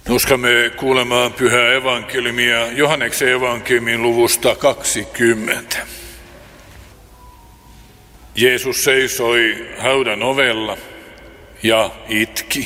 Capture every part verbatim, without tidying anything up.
Uskamme kuulemaan pyhää evankeliumia Johanneksen evankeliumin luvusta kaksikymmentä. Jeesus seisoi haudan ovella ja itki.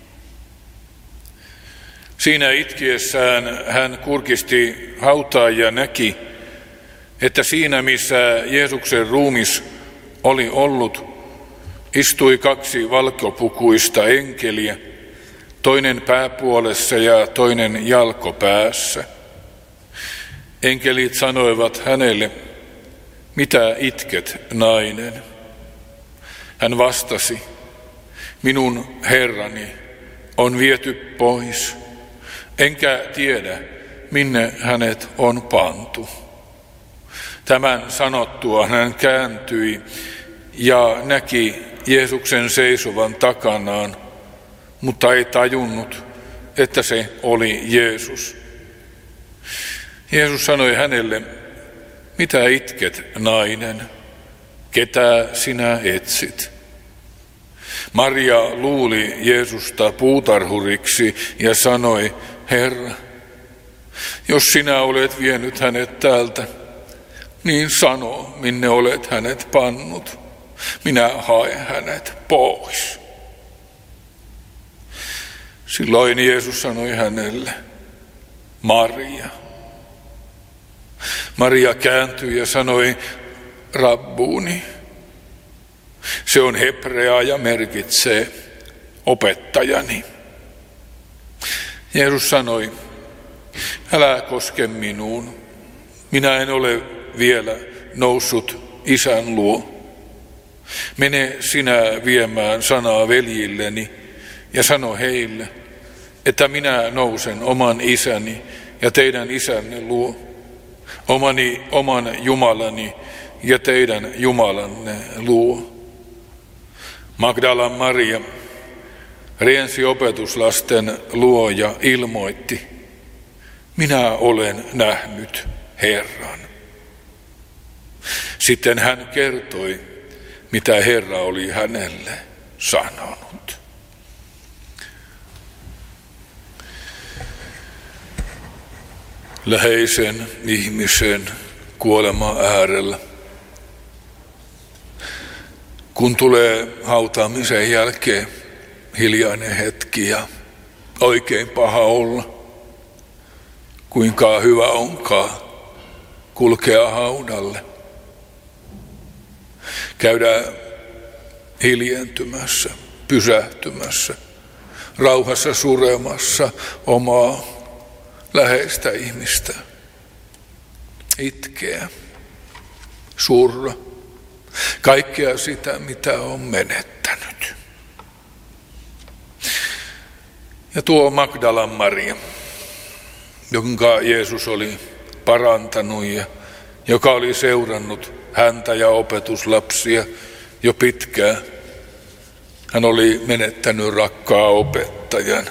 Siinä itkiessään hän kurkisti hautaa ja näki, että siinä missä Jeesuksen ruumis oli ollut, istui kaksi valkopukuista enkeliä, toinen pääpuolessa ja toinen jalkopäässä. Enkelit sanoivat hänelle, mitä itket, nainen? Hän vastasi, minun Herrani on viety pois, enkä tiedä, minne hänet on pantu. Tämän sanottua hän kääntyi ja näki Jeesuksen seisovan takanaan, mutta ei tajunnut, että se oli Jeesus. Jeesus sanoi hänelle, mitä itket, nainen? Ketä sinä etsit? Maria luuli Jeesusta puutarhuriksi ja sanoi, Herra, jos sinä olet vienyt hänet täältä, niin sano, minne olet hänet pannut. Minä haen hänet pois. Silloin Jeesus sanoi hänelle, Maria. Maria kääntyi ja sanoi, Rabbuni. Se on hebreaa ja merkitsee opettajani. Jeesus sanoi, älä koske minuun. Minä en ole vielä noussut isän luo. Mene sinä viemään sanaa veljilleni ja sano heille, että minä nousen oman isäni ja teidän isänne luo, omani, oman Jumalani ja teidän Jumalanne luo. Magdalan Maria riensi opetuslasten luo ja ilmoitti, minä olen nähnyt Herran. Sitten hän kertoi, mitä Herra oli hänelle sanonut. Läheisen ihmisen kuoleman äärellä. Kun tulee hautaamisen jälkeen hiljainen hetki ja oikein paha olla, kuinka hyvä onkaan kulkea haudalle. Käydään hiljentymässä, pysähtymässä, rauhassa suremassa omaa läheistä ihmistä. Itkeä, surra, kaikkea sitä, mitä on menettänyt. Ja tuo Magdalan Maria, jonka Jeesus oli parantanut ja joka oli seurannut häntä ja opetuslapsia jo pitkään. Hän oli menettänyt rakkaa opettajan.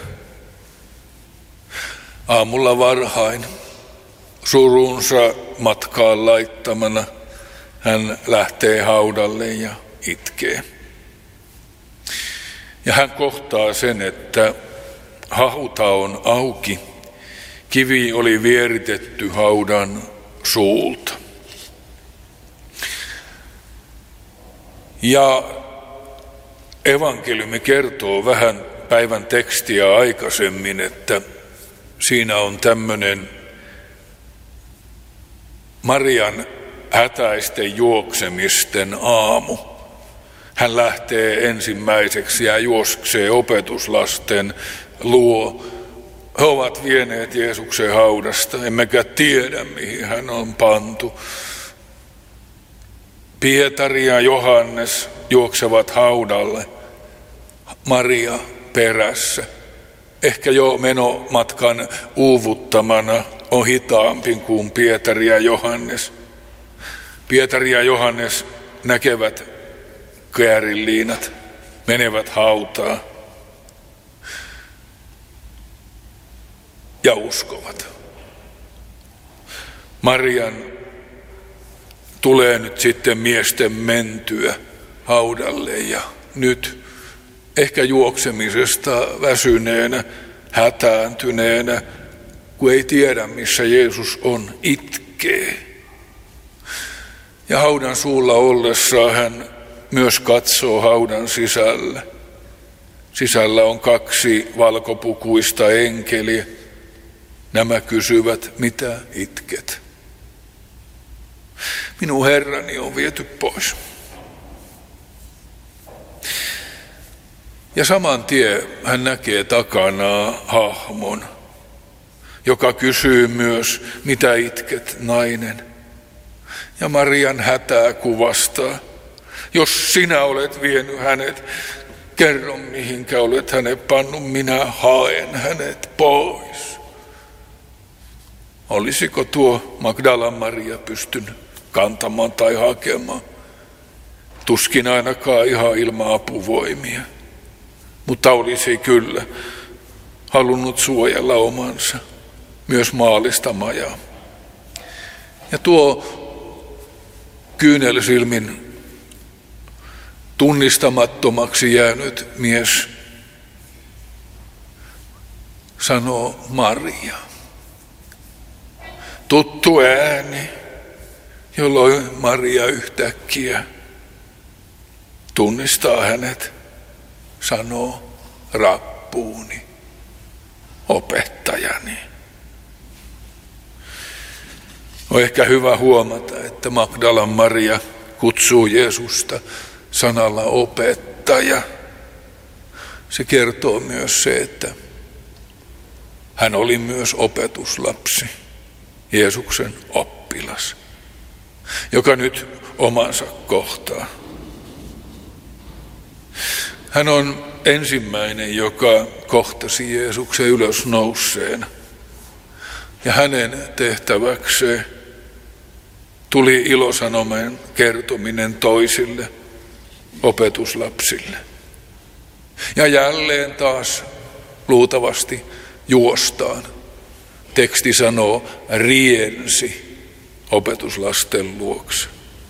Aamulla varhain surunsa matkaan laittamana hän lähtee haudalle ja itkee. Ja hän kohtaa sen, että hauta on auki. Kivi oli vieritetty haudan suulta. Ja evankeliumi kertoo vähän päivän tekstiä aikaisemmin, että siinä on tämmöinen Marian hätäisten juoksemisten aamu. Hän lähtee ensimmäiseksi ja juoksee opetuslasten luo. He ovat vieneet Jeesuksen haudasta, emmekä tiedä mihin hän on pantu. Pietari ja Johannes juoksevat haudalle, Maria perässä. Ehkä jo menomatkan uuvuttamana on hitaampi kuin Pietari ja Johannes. Pietari ja Johannes näkevät käärinliinat, menevät hautaan ja uskovat. Marian tulee nyt sitten miesten mentyä haudalle ja nyt ehkä juoksemisesta väsyneenä hätääntyneenä, kun ei tiedä, missä Jeesus on, itkee. Ja haudan suulla ollessaan hän myös katsoo haudan sisällä. Sisällä on kaksi valkopukuista enkeliä. Nämä kysyvät, mitä itket? Minun Herrani on viety pois. Ja saman tien hän näkee takanaan hahmon, joka kysyy myös, mitä itket, nainen? Ja Marian hätää kuvastaa. Jos sinä olet vienyt hänet, kerro mihinkä olet hänet pannut, minä haen hänet pois. Olisiko tuo Magdalan Maria pystynyt kantamaan tai hakemaan? Tuskin ainakaan ihan ilman apuvoimia. Mutta olisi kyllä halunnut suojella omansa, myös maallista majaa. Ja tuo kyynelsilmin tunnistamattomaksi jäänyt mies sanoo Maria. Tuttu ääni, jolloin Maria yhtäkkiä tunnistaa hänet, sanoo rappuuni, opettajani. On ehkä hyvä huomata, että Magdalan Maria kutsuu Jeesusta sanalla opettaja. Se kertoo myös se, että hän oli myös opetuslapsi, Jeesuksen oppilas, joka nyt omansa kohtaa. Hän on ensimmäinen, joka kohtasi Jeesuksen ylösnousseena. Ja hänen tehtäväkseen tuli ilosanomen kertominen toisille opetuslapsille. Ja jälleen taas luultavasti juostaan. Teksti sanoo, riensi opetuslasten luokse.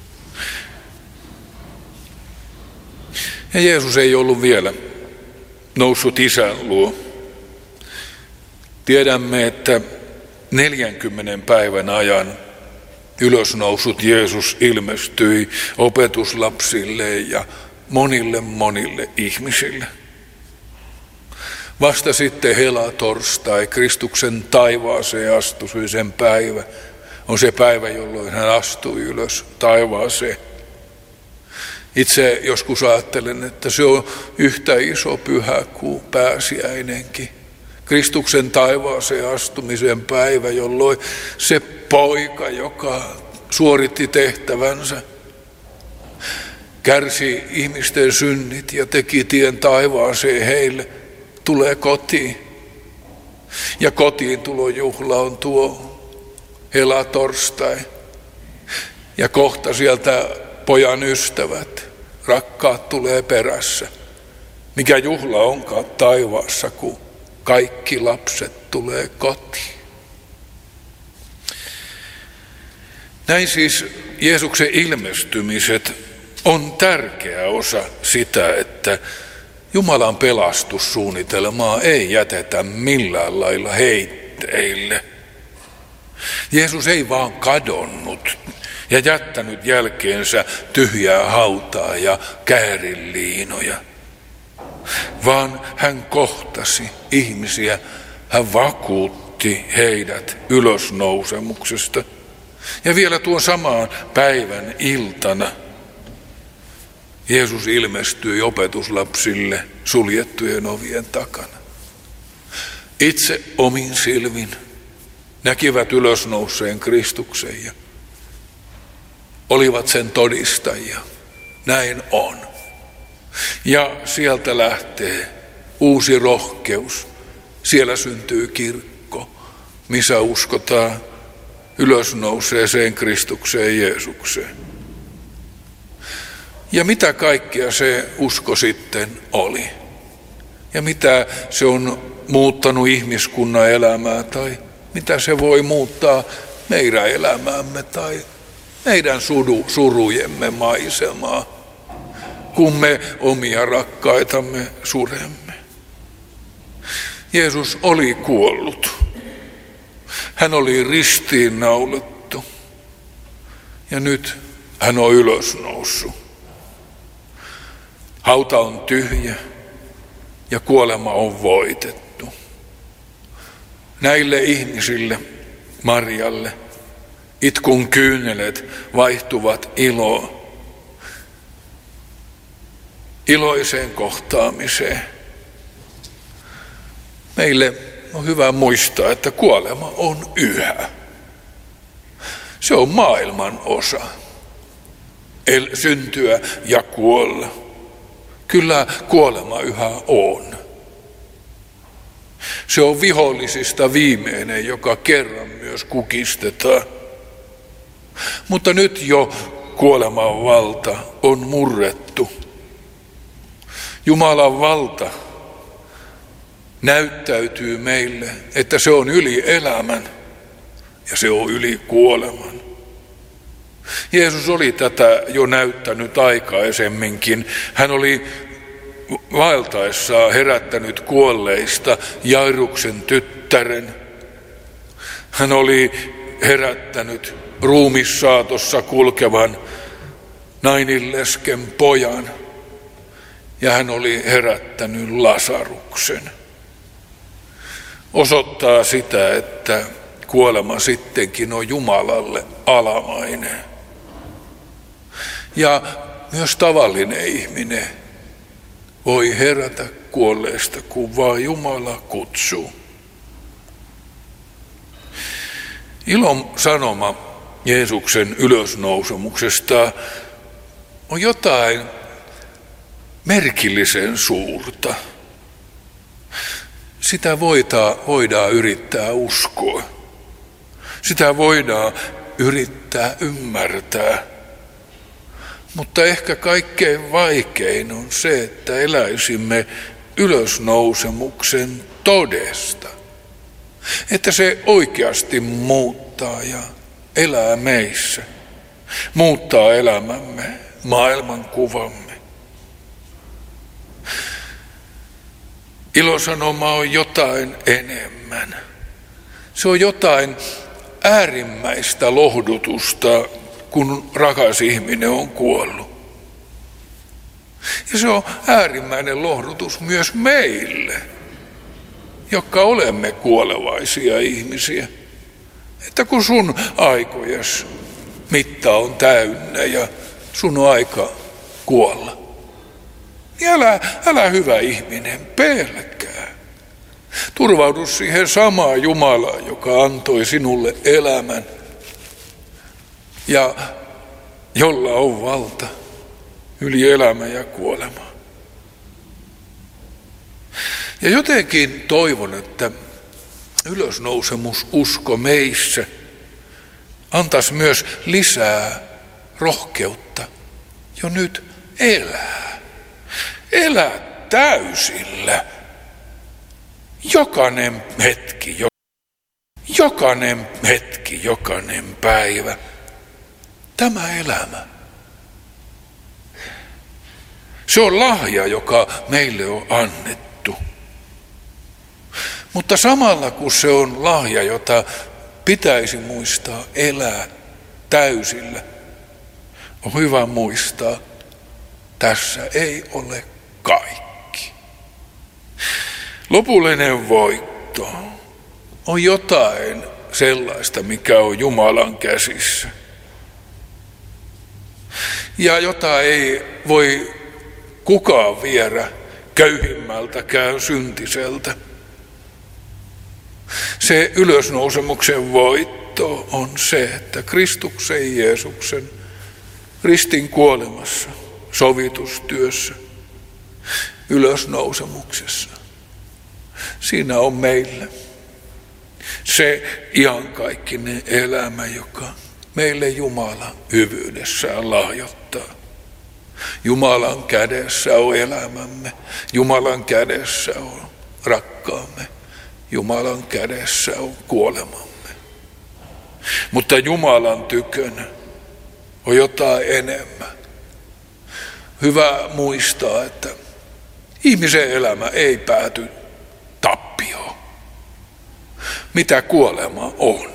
Ja Jeesus ei ollut vielä noussut isän luo. Tiedämme, että neljänkymmenen päivän ajan ylösnousut Jeesus ilmestyi opetuslapsille ja monille monille ihmisille. Vasta sitten helatorstai, Kristuksen taivaaseen astumisen päivä, on se päivä, jolloin hän astui ylös taivaaseen. Itse joskus ajattelen, että se on yhtä iso pyhä kuin pääsiäinenkin. Kristuksen taivaaseen astumisen päivä, jolloin se poika, joka suoritti tehtävänsä, kärsi ihmisten synnit ja teki tien taivaaseen heille, tulee kotiin. Ja kotiin tulojuhla on tuo helatorstai. Ja kohta sieltä pojan ystävät, rakkaat tulee perässä. Mikä juhla onkaan taivaassa, kun kaikki lapset tulee kotiin. Näin siis Jeesuksen ilmestymiset on tärkeä osa sitä, että Jumalan pelastussuunnitelmaa ei jätetä millään lailla heitteille. Jeesus ei vaan kadonnut ja jättänyt jälkeensä tyhjää hautaa ja käärinliinoja, vaan hän kohtasi ihmisiä, hän vakuutti heidät ylösnousemuksesta. Ja vielä tuon samaan päivän iltana Jeesus ilmestyi opetuslapsille suljettujen ovien takana. Itse omin silmin näkivät ylösnouseen Kristuksen ja olivat sen todistajia. Näin on. Ja sieltä lähtee uusi rohkeus. Siellä syntyy kirkko, missä uskotaan ylösnouseeseen Kristukseen Jeesukseen. Ja mitä kaikkea se usko sitten oli? Ja mitä se on muuttanut ihmiskunnan elämää tai mitä se voi muuttaa meidän elämäämme tai meidän suru, surujemme maisemaa, kun me omia rakkaitamme suremme. Jeesus oli kuollut. Hän oli ristiinnaulattu. Ja nyt hän on ylösnoussut. Hauta on tyhjä ja kuolema on voitettu. Näille ihmisille, Marjalle, itkun kyynelet vaihtuvat iloon, iloiseen kohtaamiseen. Meille on hyvä muistaa, että kuolema on yhä. Se on maailman osa. El, syntyä ja kuolla. Kyllä kuolema yhä on. Se on vihollisista viimeinen, joka kerran myös kukistetaan. Mutta nyt jo kuoleman valta on murrettu. Jumalan valta näyttäytyy meille, että se on yli elämän ja se on yli kuoleman. Jeesus oli tätä jo näyttänyt aikaisemminkin. Hän oli vaeltaessaan herättänyt kuolleista Jairuksen tyttären. Hän oli herättänyt ruumissaatossa kulkevan Nainilesken pojan ja hän oli herättänyt Lasaruksen. Osoittaa sitä, että kuolema sittenkin on Jumalalle alamainen. Ja myös tavallinen ihminen voi herätä kuolleesta, kun vaan Jumala kutsuu. Ilon sanoma Jeesuksen ylösnousemuksesta on jotain merkillisen suurta. Sitä voidaan, voidaan yrittää uskoa. Sitä voidaan yrittää ymmärtää. Mutta ehkä kaikkein vaikein on se, että eläisimme ylösnousemuksen todesta. Että se oikeasti muuttaa ja elää meissä. Muuttaa elämämme, maailmankuvamme. Ilosanoma on jotain enemmän. Se on jotain äärimmäistä lohdutusta, kun rakas ihminen on kuollut. Ja se on äärimmäinen lohdutus myös meille, jotka olemme kuolevaisia ihmisiä. Että kun sun aikojes mitta on täynnä ja sun on aika kuolla, niin älä, älä hyvä ihminen pelkää. Turvaudu siihen samaan Jumalaan, joka antoi sinulle elämän ja jolla on valta yli elämä ja kuolema. Ja jotenkin toivon, että ylösnousemususko meissä antaisi myös lisää rohkeutta jo nyt elää. Elää täysillä. Jokainen hetki, jokainen hetki, jokainen päivä. Tämä elämä. Se on lahja, joka meille on annettu. Mutta samalla kun se on lahja, jota pitäisi muistaa elää täysillä, on hyvä muistaa, tässä ei ole kaikki. Lopullinen voitto on jotain sellaista, mikä on Jumalan käsissä. Ja jota ei voi kukaan viedä köyhimmältäkään syntiseltä. Se ylösnousemuksen voitto on se, että Kristuksen Jeesuksen ristin kuolemassa, sovitustyössä, ylösnousemuksessa. Siinä on meillä se iankaikkinen elämä, joka meille Jumala hyvyydessään lahjoittaa. Jumalan kädessä on elämämme, Jumalan kädessä on rakkaamme, Jumalan kädessä on kuolemamme. Mutta Jumalan tykönä on jotain enemmän. Hyvä muistaa, että ihmisen elämä ei pääty tappioon. mitä kuolema on,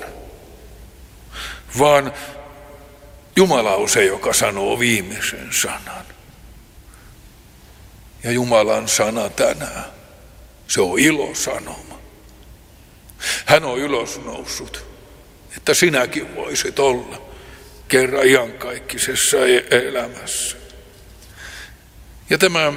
vaan Jumala on se, joka sanoo viimeisen sanan. Ja Jumalan sana tänään, se on ilosanoma. Hän on ylösnoussut, että sinäkin voisit olla kerran iankaikkisessa elämässä. Ja tämä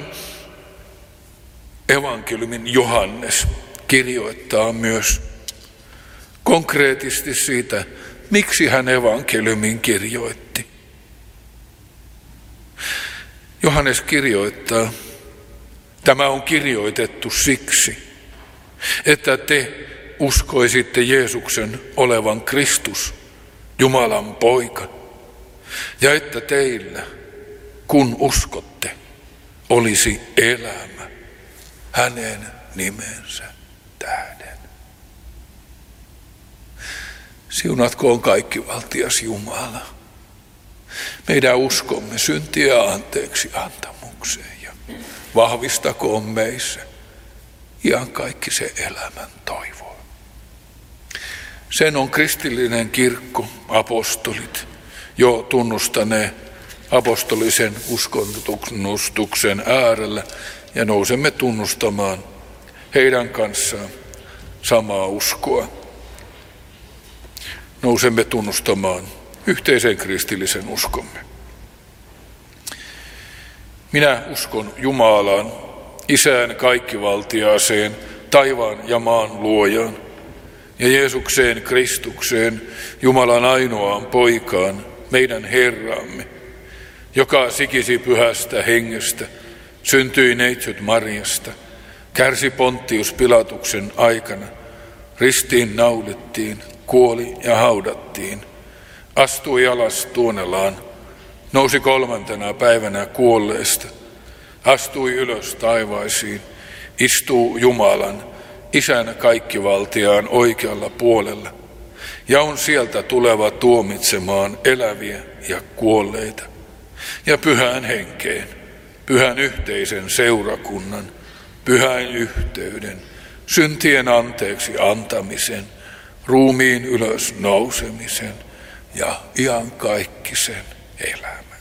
evankeliumin Johannes kirjoittaa myös konkreettisesti siitä, miksi hän evankeliumin kirjoitti. Johannes kirjoittaa, tämä on kirjoitettu siksi, että te uskoisitte Jeesuksen olevan Kristus, Jumalan poika, ja että teillä, kun uskotte, olisi elämä hänen nimensä tähden. Siunatkoon kaikkivaltias Jumala meidän uskomme syntiä anteeksi antamukseen ja vahvistakoon meissä ihan kaikki se elämän toivo. Sen on kristillinen kirkko, apostolit, jo tunnustaneet apostolisen uskontunnustuksen äärellä ja nousemme tunnustamaan heidän kanssaan samaa uskoa. Nousemme tunnustamaan yhteisen kristillisen uskomme. Minä uskon Jumalaan, Isään kaikkivaltiaaseen, taivaan ja maan luojaan, ja Jeesukseen Kristukseen, Jumalan ainoaan poikaan, meidän Herramme, joka sikisi pyhästä hengestä, syntyi neitsyt Marjasta, kärsi Pontius Pilatuksen aikana, ristiin naulittiin, kuoli ja haudattiin, astui alas tuonelaan, nousi kolmantena päivänä kuolleesta, astui ylös taivaisiin, istuu Jumalan, Isän kaikkivaltiaan oikealla puolella, ja on sieltä tuleva tuomitsemaan eläviä ja kuolleita, ja pyhään henkeen, pyhän yhteisen seurakunnan, pyhän yhteyden, syntien anteeksi antamisen, ruumiin ylös nousemisen ja iankaikkisen elämän.